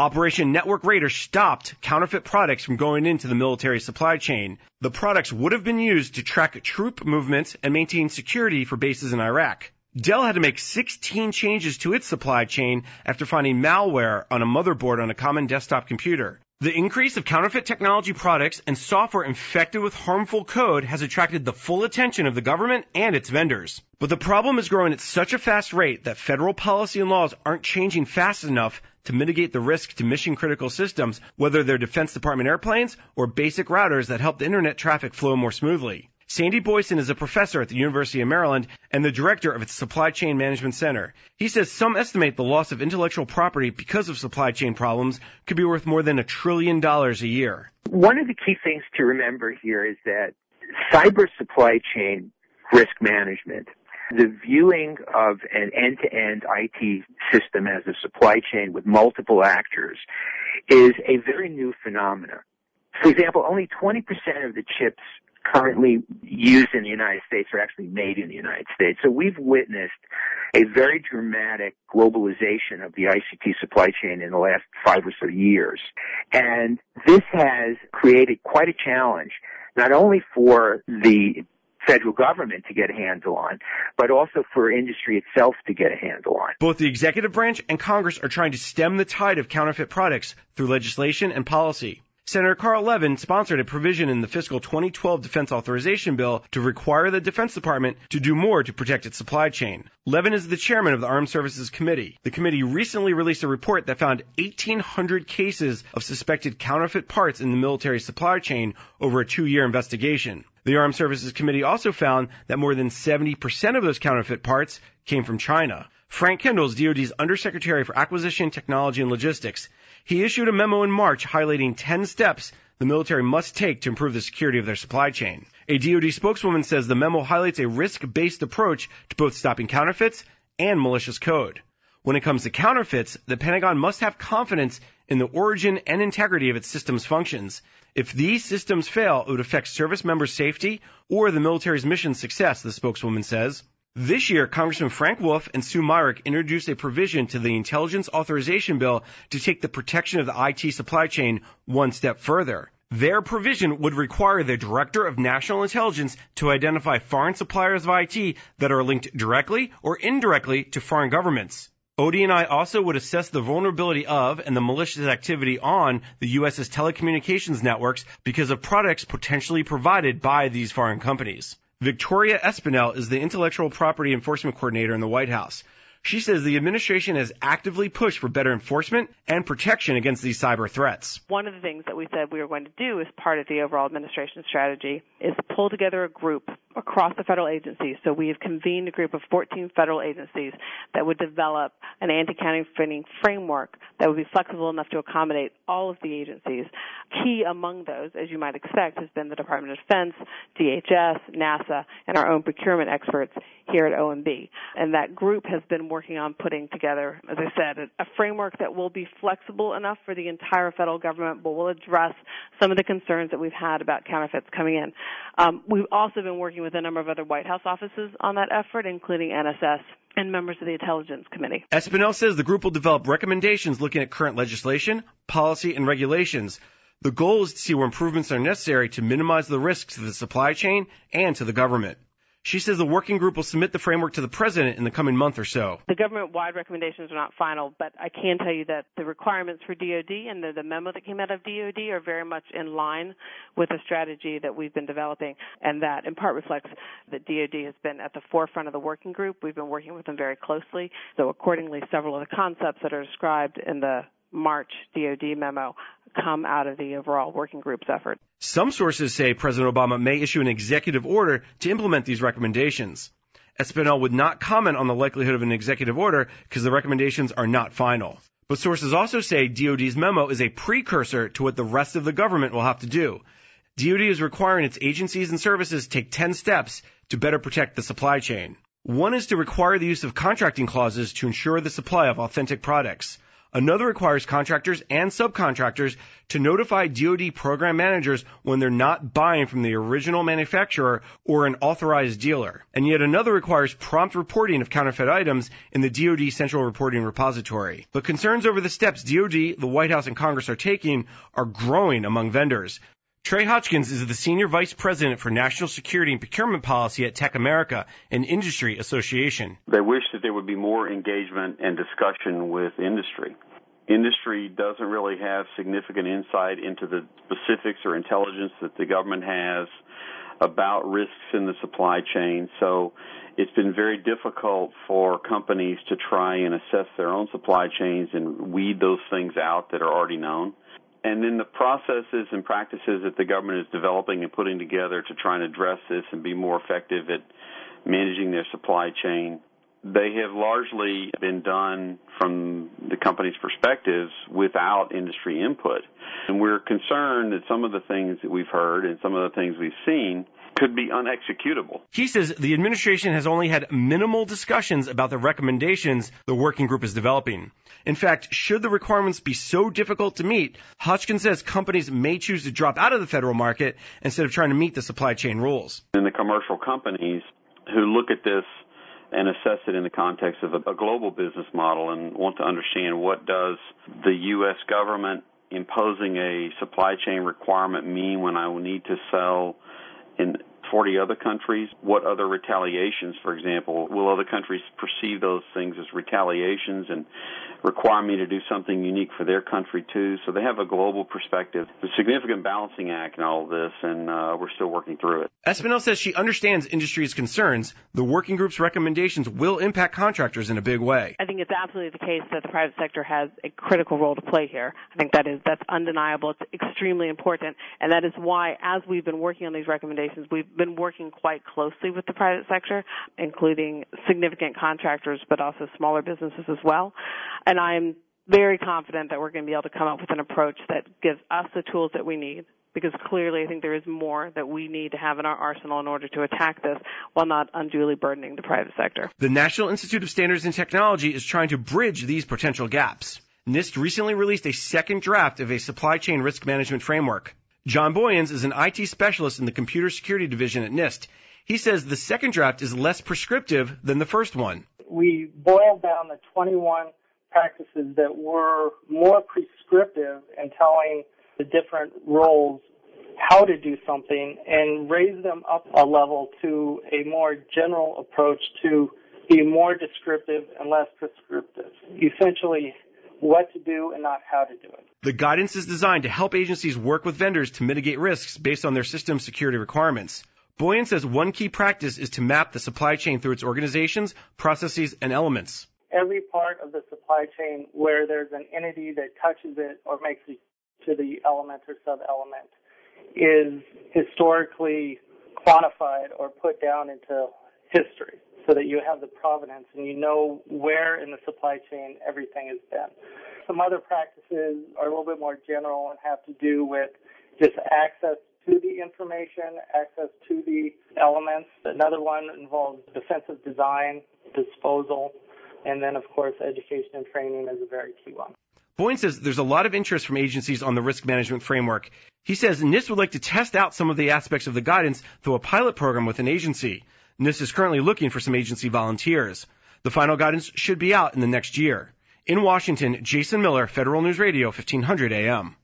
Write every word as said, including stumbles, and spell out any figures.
Operation Network Raider stopped counterfeit products from going into the military supply chain. The products would have been used to track troop movements and maintain security for bases in Iraq. Dell had to make sixteen changes to its supply chain after finding malware on a motherboard on a common desktop computer. The increase of counterfeit technology products and software infected with harmful code has attracted the full attention of the government and its vendors. But the problem is growing at such a fast rate that federal policy and laws aren't changing fast enough to mitigate the risk to mission-critical systems, whether they're Defense Department airplanes or basic routers that help the internet traffic flow more smoothly. Sandy Boyson is a professor at the University of Maryland and the director of its Supply Chain Management Center. He says some estimate the loss of intellectual property because of supply chain problems could be worth more than a trillion dollars a year. One of the key things to remember here is that cyber supply chain risk management, the viewing of an end-to-end I T system as a supply chain with multiple actors, is a very new phenomenon. For example, only twenty percent of the chips currently used in the United States are actually made in the United States. So we've witnessed a very dramatic globalization of the I C T supply chain in the last five or so years. And this has created quite a challenge, not only for the federal government to get a handle on, but also for industry itself to get a handle on. Both the executive branch and Congress are trying to stem the tide of counterfeit products through legislation and policy. Senator Carl Levin sponsored a provision in the fiscal twenty twelve defense authorization bill to require the Defense Department to do more to protect its supply chain. Levin is the chairman of the Armed Services Committee. The committee recently released a report that found eighteen hundred cases of suspected counterfeit parts in the military supply chain over a two-year investigation. The Armed Services Committee also found that more than seventy percent of those counterfeit parts came from China. Frank Kendall is D O D's Undersecretary for Acquisition, Technology, and Logistics. He issued a memo in March highlighting ten steps the military must take to improve the security of their supply chain. A D O D spokeswoman says the memo highlights a risk-based approach to both stopping counterfeits and malicious code. When it comes to counterfeits, the Pentagon must have confidence in the origin and integrity of its systems functions. If these systems fail, it would affect service members' safety or the military's mission success, the spokeswoman says. This year, Congressman Frank Wolf and Sue Myrick introduced a provision to the Intelligence Authorization Bill to take the protection of the I T supply chain one step further. Their provision would require the Director of National Intelligence to identify foreign suppliers of I T that are linked directly or indirectly to foreign governments. O D N I also would assess the vulnerability of and the malicious activity on the U S's telecommunications networks because of products potentially provided by these foreign companies. Victoria Espinel is the Intellectual Property Enforcement Coordinator in the White House. She says the administration has actively pushed for better enforcement and protection against these cyber threats. One of the things that we said we were going to do as part of the overall administration strategy is pull together a group across the federal agencies. So we have convened a group of fourteen federal agencies that would develop an anti-counterfeiting framework that would be flexible enough to accommodate all of the agencies. Key among those, as you might expect, has been the Department of Defense, D H S, NASA, and our own procurement experts here at O M B. And that group has been working on putting together, as I said, a framework that will be flexible enough for the entire federal government, but will address some of the concerns that we've had about counterfeits coming in. Um, we've also been working with a number of other White House offices on that effort, including N S S and members of the Intelligence Committee. Espinel says the group will develop recommendations looking at current legislation, policy, and regulations. The goal is to see where improvements are necessary to minimize the risks to the supply chain and to the government. She says the working group will submit the framework to the president in the coming month or so. The government-wide recommendations are not final, but I can tell you that the requirements for D O D and the, the memo that came out of D O D are very much in line with the strategy that we've been developing, and that in part reflects that D O D has been at the forefront of the working group. We've been working with them very closely, so accordingly several of the concepts that are described in the March D O D memo come out of the overall working group's effort. Some sources say President Obama may issue an executive order to implement these recommendations. Espinel would not comment on the likelihood of an executive order because the recommendations are not final. But sources also say D O D's memo is a precursor to what the rest of the government will have to do. D O D is requiring its agencies and services take ten steps to better protect the supply chain. One is to require the use of contracting clauses to ensure the supply of authentic products. Another requires contractors and subcontractors to notify D O D program managers when they're not buying from the original manufacturer or an authorized dealer. And yet another requires prompt reporting of counterfeit items in the D O D Central Reporting Repository. But concerns over the steps D O D, the White House, and Congress are taking are growing among vendors. Trey Hotchkins is the Senior Vice President for National Security and Procurement Policy at Tech America, an industry association. They wish that there would be more engagement and discussion with industry. Industry doesn't really have significant insight into the specifics or intelligence that the government has about risks in the supply chain, so it's been very difficult for companies to try and assess their own supply chains and weed those things out that are already known. And then the processes and practices that the government is developing and putting together to try and address this and be more effective at managing their supply chain, they have largely been done from the company's perspectives without industry input. And we're concerned that some of the things that we've heard and some of the things we've seen could be unexecutable. He says the administration has only had minimal discussions about the recommendations the working group is developing. In fact, should the requirements be so difficult to meet, Hotchkins says companies may choose to drop out of the federal market instead of trying to meet the supply chain rules. And the commercial companies who look at this and assess it in the context of a, a global business model and want to understand what does the U S government imposing a supply chain requirement mean when I need to sell in forty other countries? What other retaliations, for example, will other countries perceive those things as retaliations and require me to do something unique for their country too? So they have a global perspective. There's a significant balancing act in all of this, and uh, we're still working through it. Espinel says she understands industry's concerns. The working group's recommendations will impact contractors in a big way. I think it's absolutely the case that the private sector has a critical role to play here. I think that is that's undeniable. It's extremely important, and that is why, as we've been working on these recommendations, we've been working quite closely with the private sector, including significant contractors, but also smaller businesses as well. And I'm very confident that we're going to be able to come up with an approach that gives us the tools that we need, because clearly I think there is more that we need to have in our arsenal in order to attack this while not unduly burdening the private sector. The National Institute of Standards and Technology is trying to bridge these potential gaps. NIST recently released a second draft of a supply chain risk management framework. John Boyens is an I T specialist in the computer security division at NIST. He says the second draft is less prescriptive than the first one. We boiled down the twenty-one practices that were more prescriptive in telling the different roles how to do something and raise them up a level to a more general approach to be more descriptive and less prescriptive. Essentially, what to do and not how to do it. The guidance is designed to help agencies work with vendors to mitigate risks based on their system security requirements. Boyan says one key practice is to map the supply chain through its organizations, processes, and elements. Every part of the supply chain where there's an entity that touches it or makes it to the element or sub-element is historically quantified or put down into history so that you have the provenance and you know where in the supply chain everything has been. Some other practices are a little bit more general and have to do with just access to the information, access to the elements. Another one involves defensive design, disposal, and then, of course, education and training is a very key one. Boyne says there's a lot of interest from agencies on the risk management framework. He says NIST would like to test out some of the aspects of the guidance through a pilot program with an agency. NIST is currently looking for some agency volunteers. The final guidance should be out in the next year. In Washington, Jason Miller, Federal News Radio, fifteen hundred A M.